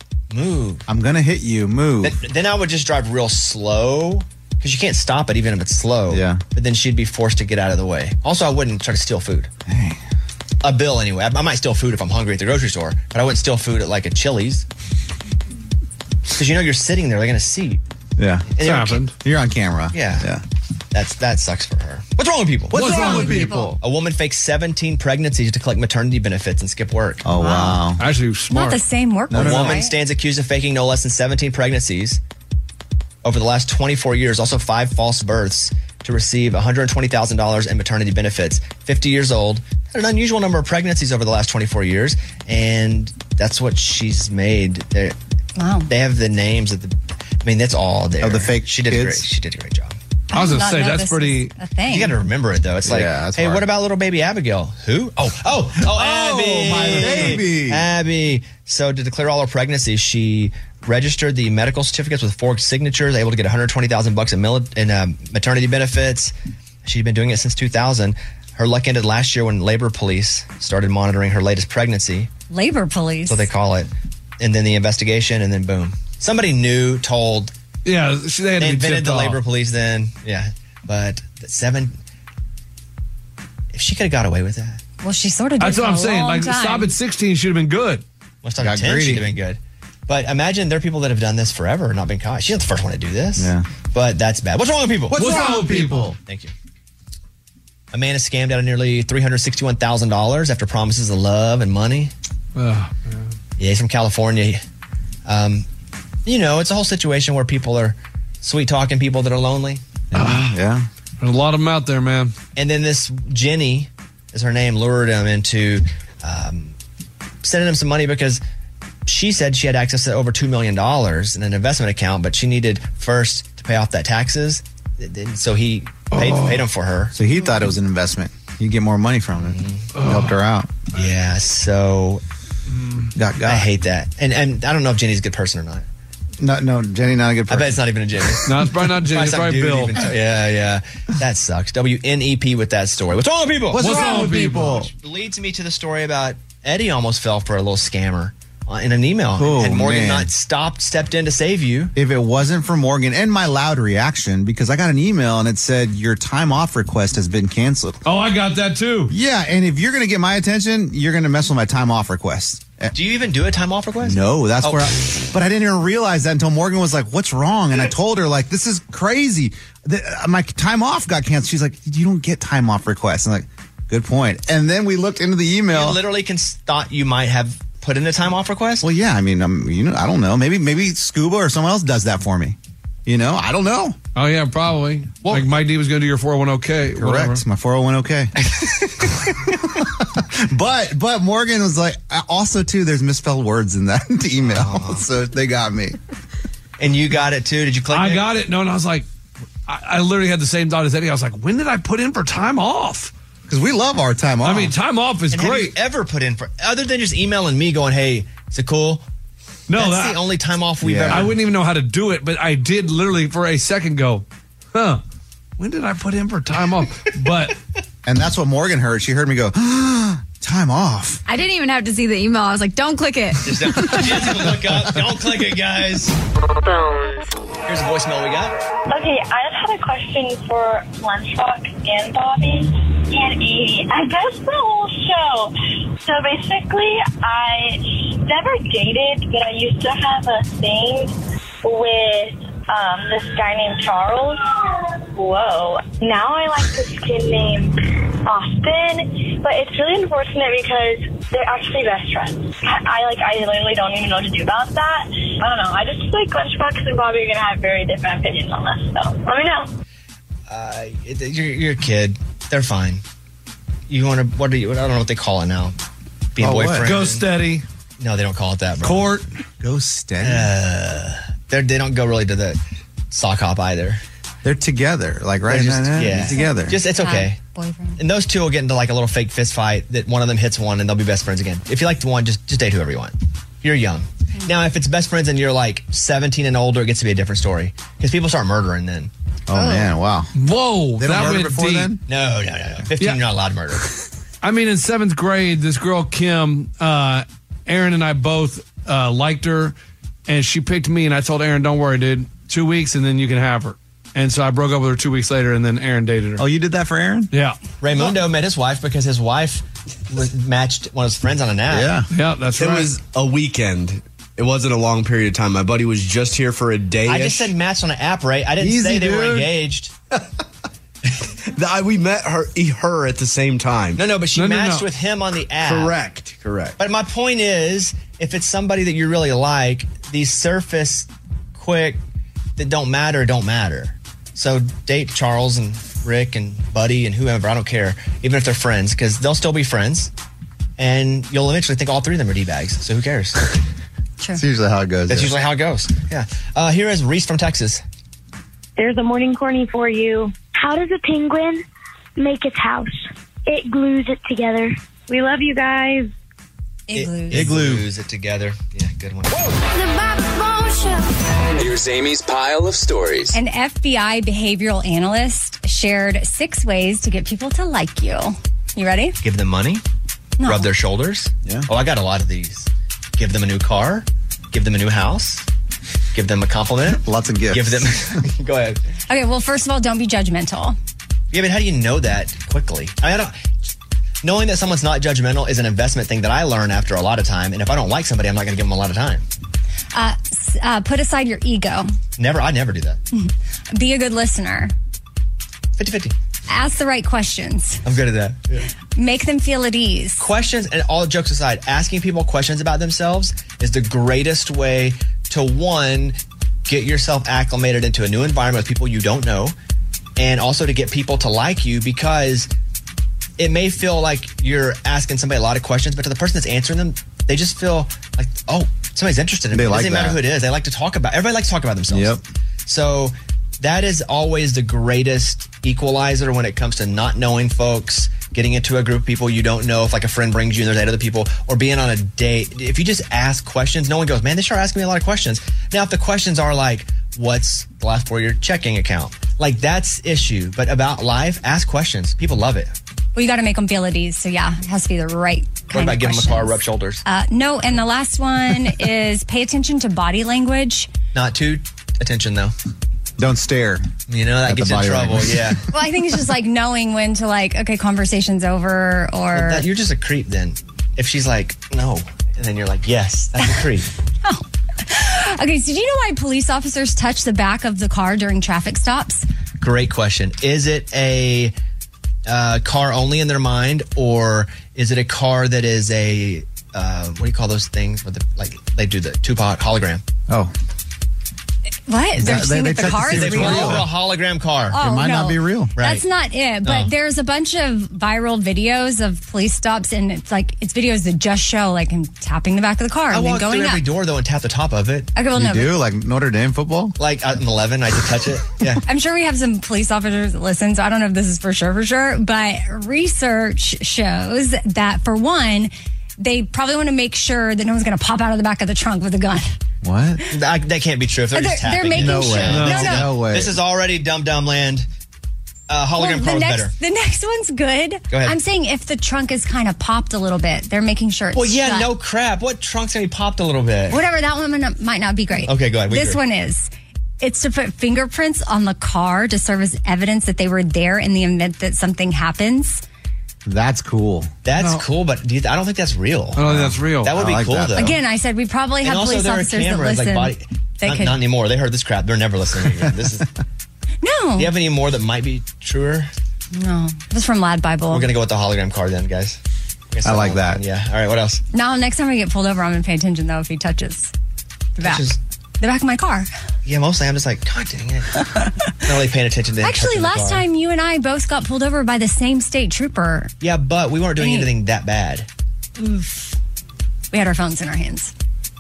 move. I'm going to hit you. Move. Then, then I would just drive real slow because you can't stop it even if it's slow. Yeah. But then she'd be forced to get out of the way. Also, I wouldn't try to steal food. Hey. A bill anyway. I, I might steal food if I'm hungry at the grocery store, but I wouldn't steal food at like a Chili's because you know you're sitting there like in a seat. Yeah. And you're- happened. You're on camera. Yeah. Yeah. That's that sucks for her. What's wrong with people? What's, wrong, with people? A woman faked seventeen pregnancies to collect maternity benefits and skip work. Oh, wow. Actually, smart. Not the same work. A week, woman right? stands accused of faking no less than seventeen pregnancies over the last twenty-four years, also five false births, to receive one hundred twenty thousand dollars in maternity benefits. fifty years old, had an unusual number of pregnancies over the last twenty-four years, and that's what she's made. They're, Wow. They have the names of the, I mean, that's all there. Of the fake She did a kids? great, she did a great job. I was did going to not say, know that's this pretty. is a thing. You got to remember it, though. It's like, Yeah, that's hey, hard. what about little baby Abigail? Who? Oh, oh, oh, Abby. my baby. Abby. So to declare all her pregnancies, she registered the medical certificates with forged signatures, able to get one hundred twenty thousand bucks in, mili- in uh, maternity benefits. She'd been doing it since two thousand. Her luck ended last year when labor police started monitoring her latest pregnancy. Labor police. So they call it. And then the investigation, and then boom. Somebody new told. Yeah, she- they had They to be invented tipped the off. labor police then. Yeah. But the seven. If she could have got away with that. Well, she sort of did That's for what a I'm saying. long Like, time. stop at sixteen should have been good. Well, start Got at ten, greedy. she'd have been good. But imagine there are people that have done this forever and not been caught. She's not the first one to do this. Yeah. But that's bad. What's wrong with people? What's, wrong with people? Thank you. A man is scammed out of nearly three hundred sixty-one thousand dollars after promises of love and money. Oh, Yeah, he's from California. Um, you know, it's a whole situation where people are sweet talking people that are lonely. Yeah. there's a lot of them out there, man. And then this Jenny, is her name, lured him into um, sending him some money because she said she had access to over two million dollars in an investment account, but she needed first to pay off that taxes. So he paid, Oh. paid him for her. So he thought it was an investment. You get more money from it. Mm-hmm. He helped her out. Yeah, so Got, got. I hate that. And and I don't know if Jenny's a good person or not. No, no, Jenny, not a good I person. bet it's not even a Jenny. No, it's probably not Jenny. It's some probably dude Bill. even t- yeah, yeah. That sucks. W N E P with that story. What's wrong with people? What's, wrong, with people? Leads me to the story about Eddie almost fell for a little scammer uh, in an email. Oh, Had Morgan man. not stopped, stepped in to save you. If it wasn't for Morgan and my loud reaction, because I got an email and it said your time off request has been canceled. Oh, I got that too. Yeah, and if you're going to get my attention, you're going to mess with my time off request. Do you even do a time off request? No, that's Oh. where I, but I didn't even realize that until Morgan was like, what's wrong? And I told her, like, this is crazy. The, uh, my time off got canceled. She's like, you don't get time off requests. I'm like, good point. And then we looked into the You email. literally can thought you might have put in a time off request. Well, yeah, I mean, I'm, you know, I don't know. Maybe, maybe Scuba or someone else does that for me. You know, I don't know. Oh, yeah, probably. Well- like Mike D was going to do your four oh one k. Correct. Whatever. My four oh one k. but but Morgan was like, also too, there's misspelled words in that email, so they got me. And you got it too. Did you click I it? got it. No, and I was like, I, I literally had the same thought as Eddie. I was like, when did I put in for time off? Because we love our time off. I mean, time off is And have great. you ever put in for, other than just emailing me going, hey, is it cool? No, That's that- the only time off we've Yeah. ever. I wouldn't even know how to do it, but I did literally for a second go, huh, when did I put in for time off? But and that's what Morgan heard. She heard me go, time off. I didn't even have to see the email. I was like, don't click it. Just don't, just don't look up. Don't click it, guys. Here's a voicemail we got. Okay, I just had a question for Lunchbox and Bobby and Amy. I guess the whole show. So basically, I never dated, but I used to have a thing with um, this guy named Charles. Whoa. Now I like this kid named Austin, but it's really unfortunate because they're actually best friends. I like. I literally don't even know what to do about that. I don't know. I just feel like Lunchbox and Bobby are going to have very different opinions on this, so let me know. Uh, it- you're, you're a kid. They're fine. You want to, what do you, I don't know what they call it now. Being Oh, what? boyfriend. go steady. No, they don't call it that, bro. Court. Go steady. Uh, they're, they don't go really to the sock hop either. They're together. Like, right? They're just- Nah, nah, yeah. they're together. Just, it's okay. Boyfriend. And those two will get into like a little fake fist fight that one of them hits one and they'll be best friends again. If you like the one, just, just date whoever you want. You're young. Now, if it's best friends and you're like seventeen and older, it gets to be a different story. Because people start murdering then. oh, man. Wow. Whoa, They don't that murder went before deep. then? No, no, no, no. fifteen, Yeah. you're not allowed to murder. I mean, in seventh grade, this girl, Kim, uh, Aaron and I both uh, liked her, and she picked me, and I told Aaron, don't worry, dude, two weeks, and then you can have her. And so I broke up with her two weeks later, and then Aaron dated her. Oh, you did that for Aaron? Yeah. Raymundo met his wife because his wife was matched one of his friends on an app. Yeah. Yeah, that's It right. was a weekend. It wasn't a long period of time. My buddy was just here for a day. I just said matched on an app, Ray. I didn't Easy, say they were dude. engaged. we met her her at the same time. No, no, but she No, no, matched no. with him on the app. Correct, correct. But my point is, if it's somebody that you really like, these surface quick that don't matter, don't matter. So date Charles and Rick and Buddy and whoever, I don't care, even if they're friends, because they'll still be friends. And you'll eventually think all three of them are D-bags, so who cares? True. That's usually how it goes. That's yeah. usually how it goes. Yeah. Uh, here is Reese from Texas. There's a morning corny for you. How does a penguin make its house? It glues it together. We love you guys. Igloos. It glues it together. Yeah, good one. Here's Amy's pile of stories. An F B I behavioral analyst shared six ways to get people to like you. You ready? Give them money. No. Rub their shoulders. Yeah. Oh, I got a lot of these. Give them a new car. Give them a new house. Give them a compliment. Lots of gifts. Give them. Go ahead. Okay, well, first of all, don't be judgmental. Yeah, but how do you know that quickly? I, mean, I don't. Knowing that someone's not judgmental is an investment thing that I learn after a lot of time. And if I don't like somebody, I'm not going to give them a lot of time. Uh, s- uh, put aside your ego. Never. I never do that. Be a good listener. fifty-fifty. Ask the right questions. I'm good at that. Yeah. Make them feel at ease. Questions, and all jokes aside, asking people questions about themselves is the greatest way to, one, get yourself acclimated into a new environment with people you don't know, and also to get people to like you, because it may feel like you're asking somebody a lot of questions, but to the person that's answering them, they just feel like, oh, somebody's interested in me. They It like doesn't matter that. who it is. They like to talk about, everybody likes to talk about themselves. Yep. So that is always the greatest equalizer when it comes to not knowing folks, getting into a group of people you don't know, if like a friend brings you and there's eight other people, or being on a date. If you just ask questions, no one goes, man, they sure asking me a lot of questions. Now, if the questions are like, what's the last four of your checking account? Like, that's issue. But about life, ask questions. People love it. Well, you got to make them feel at ease. So, yeah, it has to be the right What kind about of giving them a questions. car, rub shoulders? Uh, no, and the last one is pay attention to body language. Not too attention, though. Don't stare. You know, that At the gets you in body trouble. language. Yeah. Well, I think it's just like knowing when to like, okay, conversation's over, or Well, that- you're just a creep then. If she's like, no, and then you're like, yes, that's a creep. okay. So, do you know why police officers touch the back of the car during traffic stops? Great question. Is it a uh, car only in their mind, or is it a car that is a uh, what do you call those things? With the, like they do the Tupac hologram. Oh, What? They're They- seeing they if the check to car see is if it's real. real. Over a hologram car. Oh, It might no. not be real. That's not it. But No. there's a bunch of viral videos of police stops, and it's like it's videos that just show like him tapping the back of the car I and then walk going through up. every door though and tap the top of it. Okay, well, You no, do? Like Notre Dame football? Like at an eleven, I just touch it. Yeah. I'm sure we have some police officers that listen, so I don't know if this is for sure, for sure. But research shows that, for one, they probably want to make sure that no one's going to pop out of the back of the trunk with a gun. What? That, that can't be true. If they're, They're- just they're tapping making it. No sure. way. No, No, no. no way. This is already dumb dumb land. Uh, hologram Well, car the was next, better. the next one's good. Go ahead. I'm saying if the trunk is kind of popped a little bit, they're making sure it's Well, yeah, shut. no crap. What trunk's gonna be popped a little bit? Whatever, that one might not be great. Okay, go ahead. We This agree. one is. It's to put fingerprints on the car to serve as evidence that they were there in the event that something happens. That's cool. That's cool, but do you, I don't think that's real. I don't think that's real. That would I be like cool that. though. Again, I said we probably and have also police there are officers that cameras listen. like body. they Not, could. not anymore. They heard this crap. They're never listening again. This is. no, Do you have any more that might be truer? no. It was from Lad Bible. We're gonna go with the hologram car then, guys. guess I like one. that. Yeah. All right. What else? Now, next time I get pulled over, I'm going to pay attention, though, if he touches the back. Touches- The back of my car. Yeah. Mostly, I'm just like, God dang it. Not really paying attention to him Actually, touching the last car. time you and I both got pulled over by the same state trooper. Yeah, but we weren't doing Hey. anything that bad. Oof. We had our phones in our hands.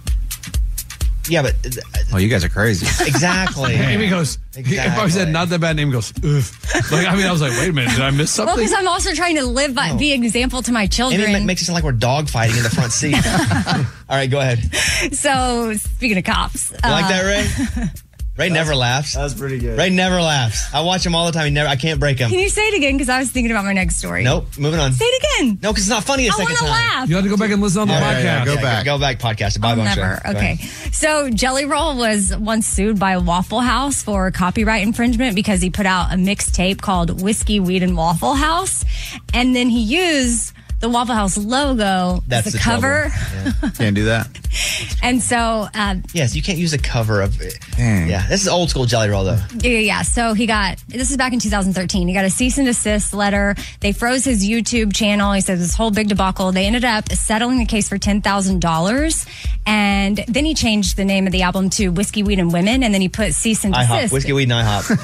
Yeah, but Oh, you guys are crazy. exactly. Amy goes, if I said not that bad name, goes, ugh. Like, I mean, I was like, wait a minute, did I miss Well, something? because I'm also trying to live by, be example to my children. Amy ma- makes it sound like we're dog fighting in the front seat. All right, go ahead. You So, speaking of cops. You like that, Ray? Ray never laughs. That's pretty good. Ray never laughs. I watch him all the time. He never. I can't break him. Can you say it again? Because I was thinking about my next story. Nope. Moving on. Say it again. No, because it's not funny a I second want to time. laugh. You have to go back and listen on the Yeah, podcast. yeah, yeah, Go yeah, back. Go back. Podcast. The Bye I'll Bone never. Show. Go Okay. ahead. So Jelly Roll was once sued by Waffle House for copyright infringement because he put out a mixtape called Whiskey, Weed, and Waffle House. And then he used the Waffle House logo That's as the a cover. trouble. Can't do that. And so, um, Yes, you can't use a cover of it. Dang. Yeah, this is old school Jelly Roll though. yeah, yeah, yeah. So he got, this is back in two thousand thirteen. He got a cease and desist letter. They froze his YouTube channel. He said this whole big debacle. They ended up settling the case for ten thousand dollars. And then he changed the name of the album to Whiskey, Weed, and Women. And then he put cease and I hop. desist. Whiskey, weed, and I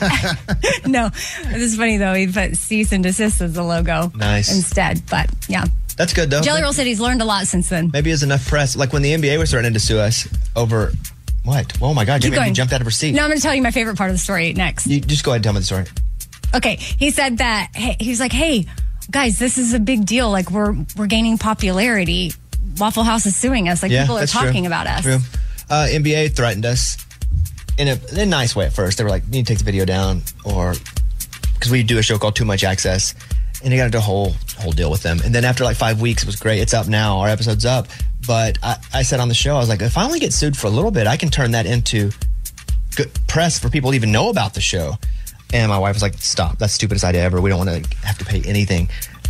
hop. No, this is funny though. He put cease and desist as the logo Nice. instead. But yeah, That's good though. Jelly Roll said he's learned a lot since then. Maybe there's enough press. Like when the N B A was threatening to sue us over what? Oh my God, Keep Jimmy, you going. jumped out of her seat. No, I'm going to tell you my favorite part of the story next. You just go ahead and tell me the story. Okay, he said that hey, he was like, "Hey, guys, this is a big deal. Like we're we're gaining popularity. Waffle House is suing us. Like people are that's talking true. about us." True. Uh, N B A threatened us in a, in a nice way at first. They were like, "You need to take the video down," or because we do a show called Too Much Access, and they got into a whole whole deal with them. And then after like five weeks, it was great. It's up now. Our episode's up. But I, I said on the show, I was like, if I only get sued for a little bit, I can turn that into good press for people to even know about the show. And my wife was like, "Stop! That's the stupidest idea ever. We don't want to have to pay anything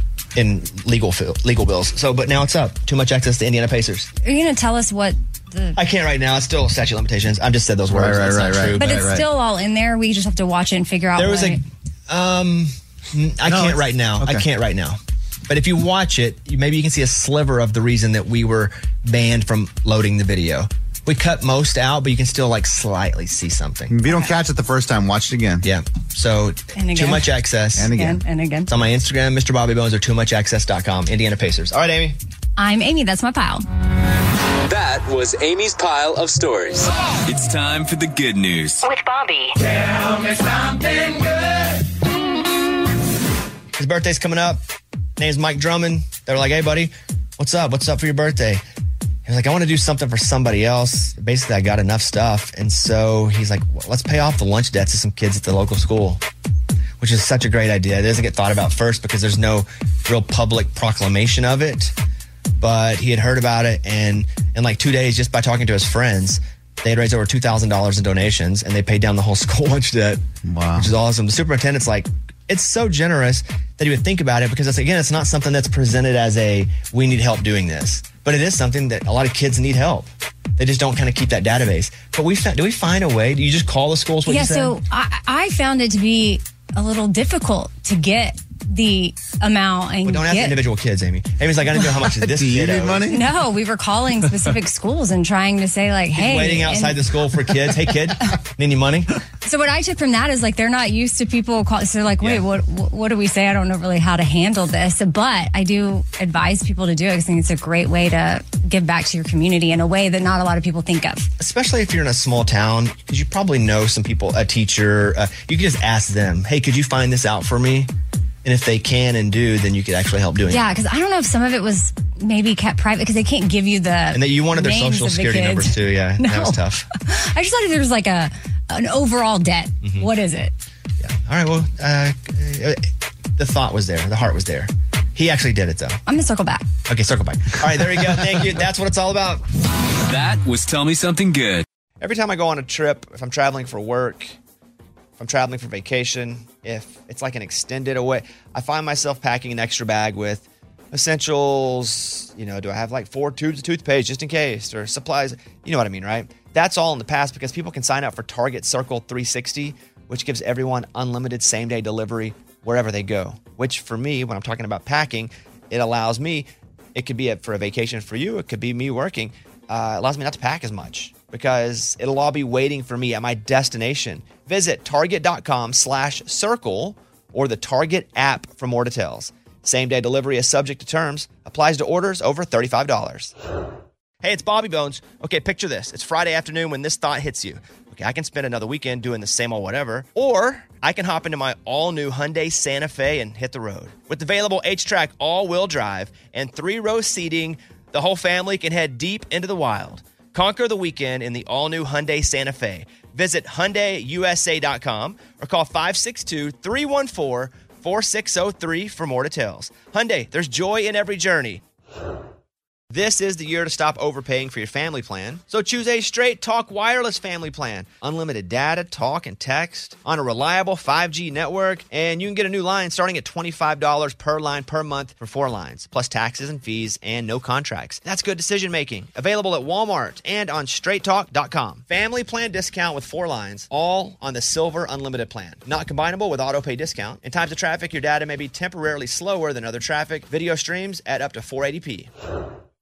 in legal fil- legal bills." So, but now it's up. Too Much Access to Indiana Pacers. Are you going to tell us what the? I can't right now. It's still statute of limitations. I've just said those words. Right, right, That's not right, right. true, But it's still all in there. We just have to watch it and figure out. there was what a. it- Um, I No, can't it's- right now. I okay. can't right now. But if you watch it, you, maybe you can see a sliver of the reason that we were banned from loading the video. We cut most out, but you can still like slightly see something. If you don't catch it the first time, watch it again. Yeah. So And again. Too Much Access. And again. and, and again. It's on my Instagram, Mister Bobby Bones, or too much access dot com. Indiana Pacers. All right, Amy. I'm Amy. That's my pile. That was Amy's pile of stories. It's time for the good news. With Bobby. Tell me something good. His birthday's coming up. Name's Mike Drummond. They were like, "Hey, buddy, what's up? What's up for your birthday?" He was like, "I want to do something for somebody else. Basically, I got enough stuff." And so he's like, well, let's pay off the lunch debts to some kids at the local school, which is such a great idea. It doesn't get thought about first because there's no real public proclamation of it. But he had heard about it, and in like two days, just by talking to his friends, they had raised over two thousand dollars in donations, and they paid down the whole school lunch debt, Wow. which is awesome. The superintendent's like, it's so generous that he would think about it because, it's, again, it's not something that's presented as a, we need help doing this. But it is something that a lot of kids need help. They just don't kind of keep that database. But we found, do we find a way? Do you just call the schools? What Yeah. you said? So I, I found it to be a little difficult to get the amount and Well, don't ask get individual kids, Amy. Amy's like, I don't know how much is this Do you kid need owes. money? No, we were calling specific schools and trying to say like, hey. Waiting outside and the school for kids. Hey, kid, need any money? So what I took from that is like they're not used to people call. So they're like, wait, Yeah. what? What do we say? I don't know really how to handle this, but I do advise people to do it because I think it's a great way to give back to your community in a way that not a lot of people think of. Especially if you're in a small town, because you probably know some people, a teacher. Uh, you can just ask them, hey, could you find this out for me? And if they can and do, then you could actually help doing it. Yeah, because I don't know if some of it was maybe kept private because they can't give you the And that you wanted their names social of the security kids. numbers too. Yeah, No. that was tough. I just thought if there was like a an overall debt, Mm-hmm. what is it? All right, well, uh, uh, the thought was there. The heart was there. He actually did it, though. I'm gonna circle back. Okay, circle back. All right, there we go. Thank you. That's what it's all about. That was Tell Me Something Good. Every time I go on a trip, if I'm traveling for work, if I'm traveling for vacation, if it's like an extended away, I find myself packing an extra bag with essentials. You know, do I have like four tubes of toothpaste just in case, or supplies? You know what I mean, right? That's all in the past because people can sign up for Target Circle three sixty, which gives everyone unlimited same-day delivery wherever they go. Which for me, when I'm talking about packing, it allows me, it could be a, for a vacation for you, it could be me working, uh, it allows me not to pack as much because it'll all be waiting for me at my destination. Visit target.com slash circle or the Target app for more details. Same-day delivery is subject to terms. Applies to orders over thirty-five dollars. Hey, it's Bobby Bones. Okay, picture this. It's Friday afternoon when this thought hits you. Okay, I can spend another weekend doing the same old whatever, or I can hop into my all-new Hyundai Santa Fe and hit the road. With available H-Track all-wheel drive and three-row seating, the whole family can head deep into the wild. Conquer the weekend in the all-new Hyundai Santa Fe. Visit Hyundai U S A dot com or call five six two, three one four, four six zero three for more details. Hyundai, there's joy in every journey. This is the year to stop overpaying for your family plan. So choose a Straight Talk Wireless family plan. Unlimited data, talk, and text on a reliable five G network. And you can get a new line starting at twenty-five dollars per line per month for four lines, plus taxes and fees and no contracts. That's good decision making. Available at Walmart and on straight talk dot com. Family plan discount with four lines, all on the Silver Unlimited plan. Not combinable with auto pay discount. In times of traffic, your data may be temporarily slower than other traffic. Video streams at up to four eighty p.